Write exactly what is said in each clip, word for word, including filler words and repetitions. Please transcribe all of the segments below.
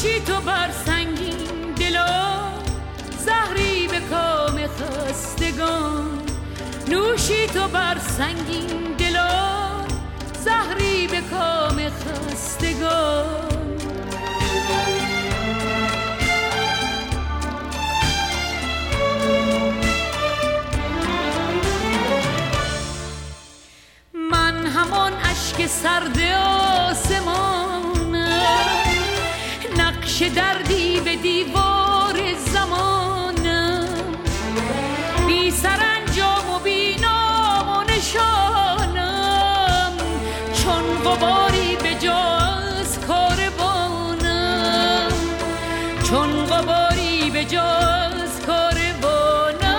نوشی تو بر سنگین دلان، زهری به کام خستگان. نوشی تو بر سنگین دلان، زهری به کام خستگان. من همان اشک سرد آسمانم، نقش دردی به دیوار زمانم. بی سرانجام و بی نام و نشانم، چون غباری به جا از کاروانم. چون غباری به جا از کاروانم.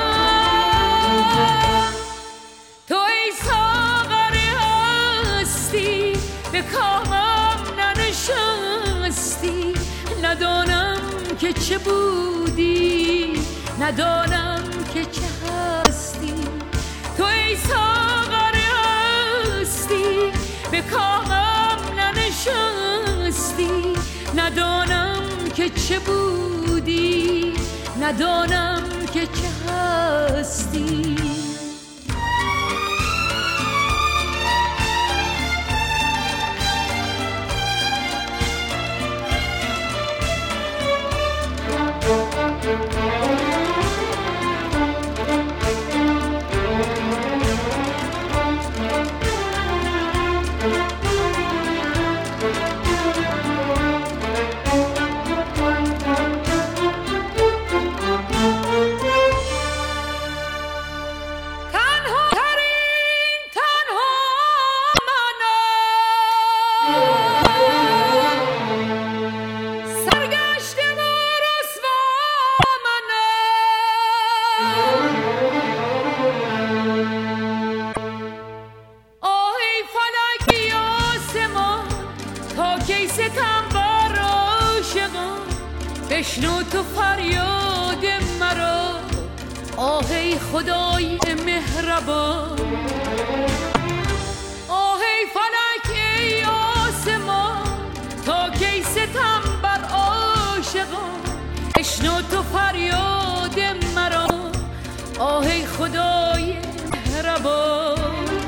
تو ای ساغر هستی به کامم ننشستی. ندانم که چه بودی، ندانم که چه هستی. تو ای ساغر هستی به کامم ننشستی. ندانم که چه بودی، ندانم که چه هستی. بشنو تو فریاد مرا، آه ای خدای مهربان. آه ای فلک ای آسمان، تا کی ستم بر عاشقان. بشنو تو فریاد مرا، آه ای خدای مهربان.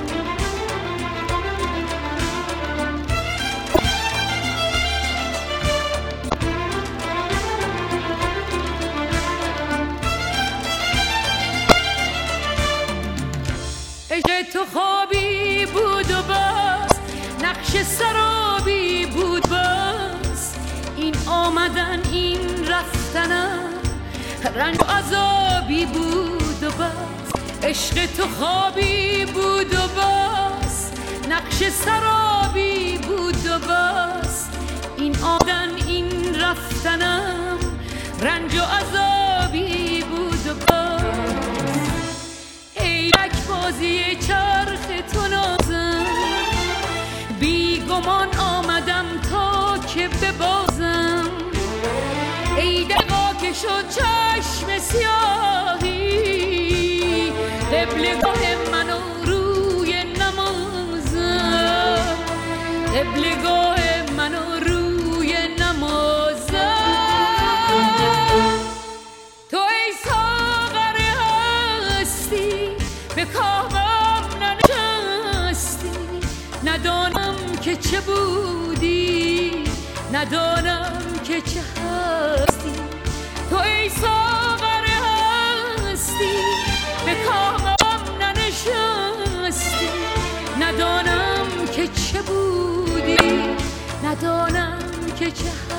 تو خوابی بود و بس، نقش سرابی بود بس. این آمدن این رفتنم، رنج و عذابی بود و بس. عشق تو خوابی بود و بس، نقش سرابی بود و بس. این آمدن این رفتنم، رنج و عذابی بود و بس. ای بازی چرخ تو نازم، بی گمان آمدم تا که ببازم. ای دقا که شد چشم سیاهی، قبلگاه منو روی نمازم. قبلگاه منو روی نمازم. تو ای ساغر هستی به کامم ننشستی. ندانم که چه بودی، ندانم که چه هستی. تو ای ساغر هستی به کامم ننشستی. ندانم که چه بودی، ندانم که چه هستی.